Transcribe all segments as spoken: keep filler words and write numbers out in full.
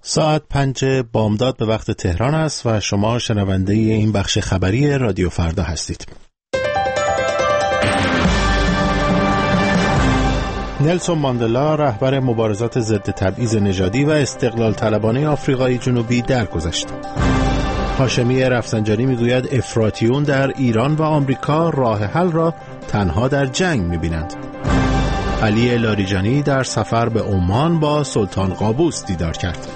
ساعت پنج بامداد به وقت تهران است و شما شنونده این بخش خبری رادیو فردا هستید. نلسون ماندلا رهبر مبارزات ضد تبعیض نژادی و استقلال طلبانه آفریقای جنوبی درگذشت. هاشمی رفسنجانی میگوید افراطیون در ایران و آمریکا راه حل را تنها در جنگ می‌بینند. علی لاریجانی در سفر به عمان با سلطان قابوس دیدار کرد.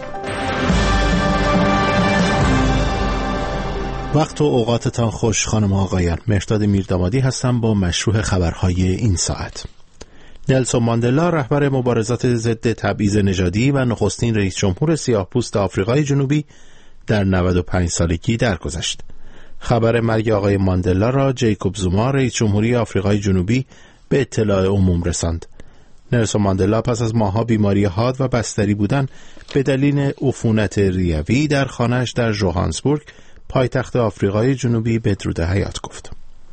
وقت و اوقاتتان خوش خانم و آقایان. مهرداد میردامادی هستم با مشروع خبرهای این ساعت. نلسون ماندلا رهبر مبارزات ضد تبعیض نژادی و نخستین رئیس جمهور سیاه‌پوست آفریقای جنوبی در نود و پنج سالگی درگذشت. خبر مرگ آقای ماندلا را جیکوب زوما رئیس جمهوری آفریقای جنوبی به اطلاع عموم رساند. نلسون ماندلا پس از ماه‌ها بیماری حاد و بستری بودن به دلیل عفونت ریوی در خانه‌اش در ژوهانسبورگ پایتخت آفریقای جنوبی بدرود حیات گفت.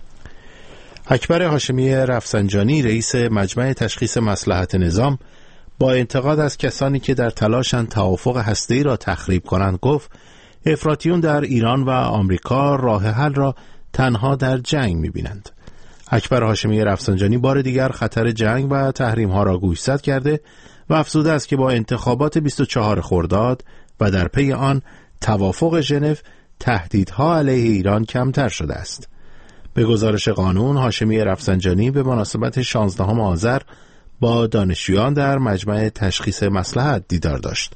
اکبر هاشمی رفسنجانی رئیس مجمع تشخیص مصلحت نظام با انتقاد از کسانی که در تلاشند توافق هسته‌ای را تخریب کنند گفت افراطیون در ایران و آمریکا راه حل را تنها در جنگ می‌بینند. اکبر هاشمی رفسنجانی بار دیگر خطر جنگ و تحریم‌ها را گوشزد کرده و افزوده است که با انتخابات بیست و چهارم خرداد و در پی آن توافق ژنو تهدیدها علیه ایران کمتر شده است. به گزارش قانون، هاشمی رفسنجانی به مناسبت شانزدهم آذر با دانشجویان در مجمع تشخیص مصلحت دیدار داشت.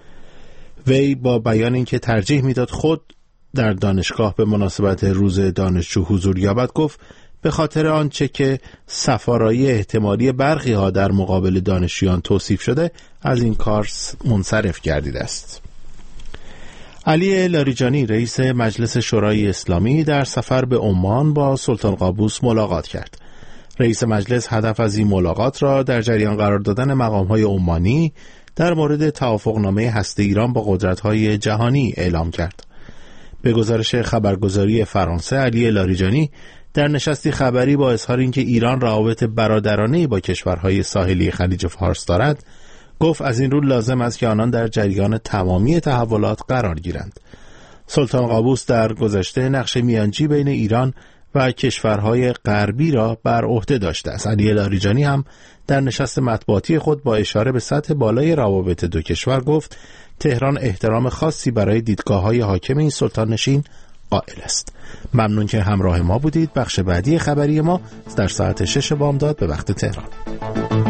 وی با بیان اینکه ترجیح میداد خود در دانشگاه به مناسبت روز دانشجو حضور یابد گفت به خاطر آنچه که سفارایی احتمالی برخی ها در مقابل دانشجویان توصیف شده از این کار منصرف گردیده است. علی لاریجانی رئیس مجلس شورای اسلامی در سفر به عمان با سلطان قابوس ملاقات کرد. رئیس مجلس هدف از این ملاقات را در جریان قرار دادن مقام‌های عمانی در مورد توافقنامه هسته ایران با قدرت‌های جهانی اعلام کرد. به گزارش خبرگزاری فرانسه، علی لاریجانی در نشستی خبری با اظهار اینکه ایران روابط برادرانه‌ای با کشورهای ساحلی خلیج فارس دارد، گفت از این رو لازم است که آنان در جریان تمامی تحولات قرار گیرند. سلطان قابوس در گذشته نقش میانجی بین ایران و کشورهای غربی را بر عهده داشته است. علی لاریجانی هم در نشست مطبوعاتی خود با اشاره به سطح بالای روابط دو کشور گفت تهران احترام خاصی برای دیدگاه‌های حاکم این سلطان نشین قائل است. ممنون که همراه ما بودید. بخش بعدی خبری ما در ساعت شش بامداد به وقت تهران.